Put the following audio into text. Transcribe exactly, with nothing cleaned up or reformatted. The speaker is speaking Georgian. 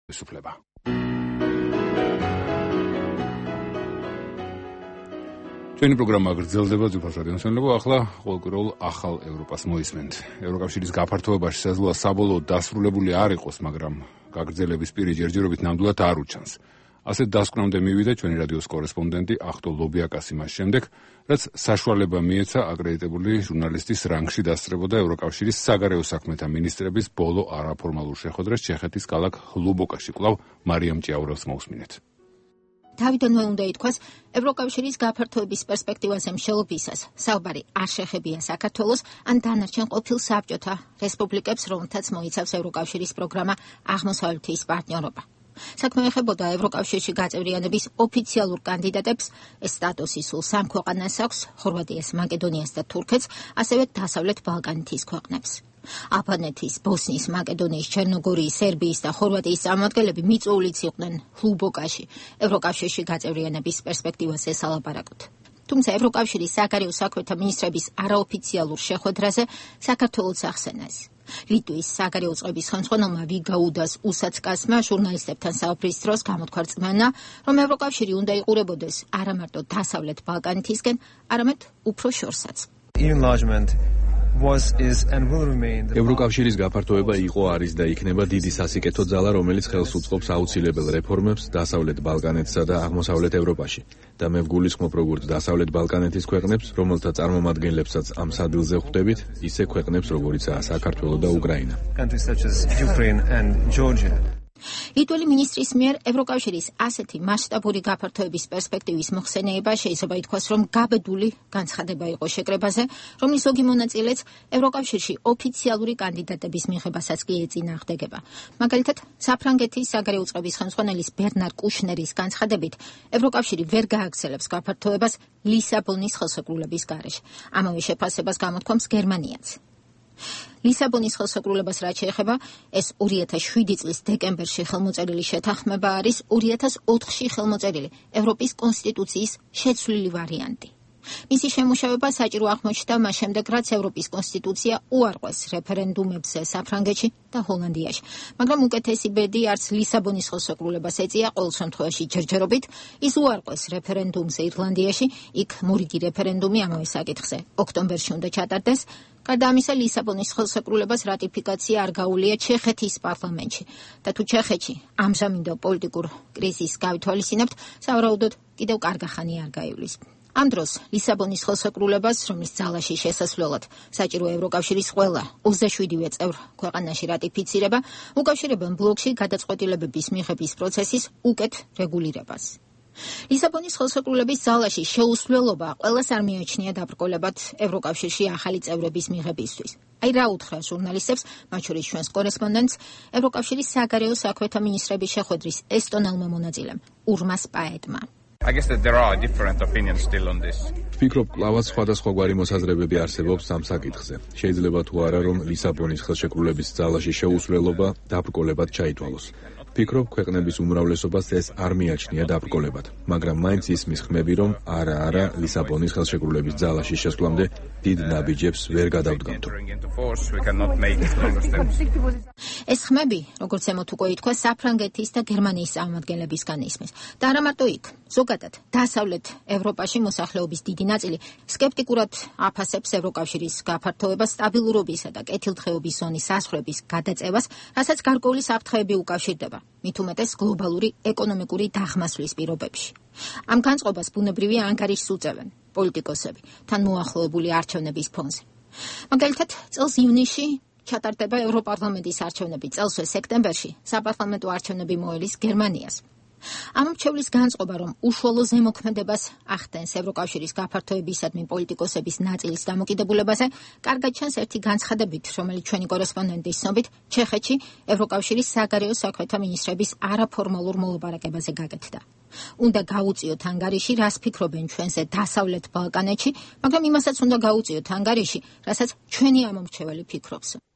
Სუფლება. ჩვენი პროგრამა გრძელდება ძვირფას რადიომსმენელებო, ახლა ყოველკვირეულ ახალ ევროპას მოისმენთ. ევროკავშირის გაფართოება შესაძლოა საბოლოოდ დასრულებული არ იყოს, მაგრამ გაგრძელების პირი ჯერჯერობით ნამდვილად არ უჩანს. ასეთ დასკვნამდე მივიდა ჩვენი რადიოს კორესპონდენტი ახტო ლობიაკასი მას შემდეგ, რაც საშუალება მიეცა აკრედიტებული ჟურნალისტის რანგში დასწრებოდა ევროკავშირის საგარეო საქმეთა მინისტრების ბოლო არაფორმალურ შეხვედრას ჩეხეთის ქალაქ ჰლუბოკაში. კვლავ მარიამ ჭიაურელს მოусმინეთ. თავიდანვე უნდა ითქვას, ევროკავშირის გაფართოების პერსპექტივაზე მსჯელობისას საუბარი არ შეხებია საქართველოს ან დანარჩენ ყოფილ საბჭოთა რესპუბლიკებს, რომელთაც მოიცავს ევროკავშირის პროგრამა აღმოსავლეთის პარტნიორობა. საქმე ეხებოდა ევროკავშირში გაწევრიანების ოფიციალურ კანდიდატებს, ეს სტატუსი სულ სამ ქვეყანას აქვს, ხორვატიას, მაკედონიას და თურქეთს, ასევე დასავლეთ ბალკანეთის ქვეყნებს. აფხაზეთის, ბოსნიის, მაკედონიის, ჩერნოგორიის, სერბიის და ხორვატიის წარმომადგენლები მიწვეულიც იყვნენ ჰლუბოკაში ევროკავშირში გაწევრიანების პერსპექტივაზე სალაპარაკოთ. თუმცა ევროკავშირის საგარეო საქმეთა მინისტრების არაოფიციალურ შეხვედრაზე საქართველოს ახსენეს. ლიტვის საგარეო წყობის ხელმძღვანელმა ვიგაუდას უსაცკასმა ჟურნალისტებთან საუბრის დროს გამოთქვა რწმენა, რომ ევროკავშირი უნდა იყურებოდეს არა მარტო დასავლეთ ბალკანეთისკენ, არამედ უფრო შორსაც. ევროკავშირის გაფართოება იყო, არის და იქნება დიდი სასიკეთო ძალა, რომელიც ხელს უწყობს აუცილებელ რეფორმებს დასავლეთ ბალკანეთსა და აღმოსავლეთ ევროპაში. და მე ვგულისხმობ როგორც დასავლეთ ბალკანეთის ქვეყნებს, რომელთა წარმომადგენლებსაც ამ სადილზე ხვდებით, ისე ქვეყნებს როგორიცაა საქართველო და უკრაინა. ლიტველი მინისტრის მიერ ევროკავშირის ასეთი მასშტაბური გაფართოების პერსპექტივის მოხსენიება შეიძლება ითქვას, რომ გაბედული განცხადება იყო შეკრებაზე, რომლის ზოგი მონაწილეც ევროკავშირში ოფიციალური კანდიდატების მიღებასაც კი ეწინააღმდეგება. მაგალითად, საფრანგეთის საგარეო წყობის ხელმძღვანელის ბერნარ კუშნერის განცხადებით, ევროკავშირი ვერ გააგრძელებს გაფართოებას ლისაბონის ხელშეკრულების გარეშე. ამავე შეფასებას გამოთქვამს გერმანიაც. ლისაბონის ხელშეკრულებას რაც შეეხება, ეს ორი ათას შვიდი წლის დეკემბერში ხელმოწერილი შეთანხმება არის ორი ათას ოთხში ხელმოწერილი ევროპის კონსტიტუციის შეცვლილი ვარიანტი. მისი შემუშავება საჭირო აღმოჩნდა მას შემდეგ, რაც ევროპის კონსტიტუცია უარყვეს რეფერენდუმებზე საფრანგეთში და ჰოლანდიაში. მაგრამ უკეთესი ბედი არც ლისაბონის ხელშეკრულებას ეწია, ყოველ შემთხვევაში ჯერჯერობით ის უარყვეს რეფერენდუმზე ირლანდიაში, იქ მორიგი რეფერენდუმი ამავე საკითხზე ოქტომბერში უნდა ჩატარდეს. გარდა ამისა, ლისაბონის ხელშეკრულებას რატიფიკაცია არ გაუვლია ჩეხეთის პარლამენტში და თუ ჩეხეთში ამჟამინდელ პოლიტიკურ კრიზისს გავითვალისწინებთ, სავარაუდოდ კიდევ კარგახანი არ გაივლის. ამ დროს ლისაბონის ხელშეკრულებას, რომლის ძალაში შესასვლელად საჭირო ევროკავშირის ყველა ოცდაშვიდივე წევრ ქვეყანაში რატიფიცირება, უკავშირებენ ბლოკში გადაწყვეტილებების მიღების პროცესის უკეთ რეგულირებას. ლისაბონის ხელშეკრულების ძალაში შეუსვლელობა ყველას არ მიაჩნია დაბრკოლებად ევროკავშირში ახალი წევრების მიღებისთვის. აი რა უთხრა ჟურნალისტებს, მათ შორის ჩვენს კორესპონდენტს, ევროკავშირის საგარეო საქმეთა მინისტრების შეხვედრის ესტონელმა მონაწილემ ურმას პაეტმა. I guess that there are different opinions still on this. ვფიქრობ, კლავაც სხვადასხვაგვარი მოსაზრებები არსებობს ამ საკითხზე. შეიძლება თუ არა, რომ ლისაბონის ხელშეკრულების ძალაში შეუსვლელობა დაბრკოლებად ჩაითვალოს. ვფიქრობ, ქვეყნების უმრავლესობას ეს არ მიაჩნია დაბრკოლებად, მაგრამ მაინც ისმის ხმები, რომ არა, არა, ლისაბონის ხელშეკრულების ძალაში შესვლამდე დიდ ნაბიჯებს ვერ გადავდგამთ. ეს ხმები, როგორც ემოთ უკვე ითქვა, საფრანგეთის და გერმანიის წარმომადგენლებისგან ისმის. და არა მარტო იქ, ზოგადად დასავლეთ ევროპაში მოსახლეობის დიდი ნაწილი სკეპტიკურად აფასებს ევროკავშირის გაფართოებას სტაბილურობისა და კეთილდღეობის ზონის ასხვრების გადაწევას, რასაც გარკვეული საფრთხეები უკავშირდება, მით უმეტეს გლობალური ეკონომიკური დაღმასვლის პირობებში. ამ განწყობას ბუნებრივია ანგარიშს უწევენ პოლიტიკოსები თან მოახლოებული არჩევნების ფონზე. მაგალითად, წელს ივნისში ჩატარდება ევროპარლამენტის არჩევნები, წელსვე სექტემბერში საპარლამენტო არჩევნები მოელის გერმანიას. ამ მრჩევლის განწყობა, რომ უშუალო ზემოქმედებას ახდენს ევროკავშირის გაფართოებისადმი პოლიტიკოსების ნაწილის დამოკიდებულებაზე, კარგად ჩანს ერთი განცხადებით, რომელიც ჩვენი კორესპონდენტის ცნობით ჩეხეთში ევროკავშირის საგარეო საქმეთა მინისტრების არაფორმალურ მოლაპარაკებაზე გაკეთდა. უნდა გაუწიოთ ანგარიში, რას ფიქრობენ ჩვენზე დასავლეთ ბალკანეთში, მაგრამ იმასაც უნდა გაუწიოთ ანგარიში, რასაც ჩვენი ამომრჩეველი ფიქრობს.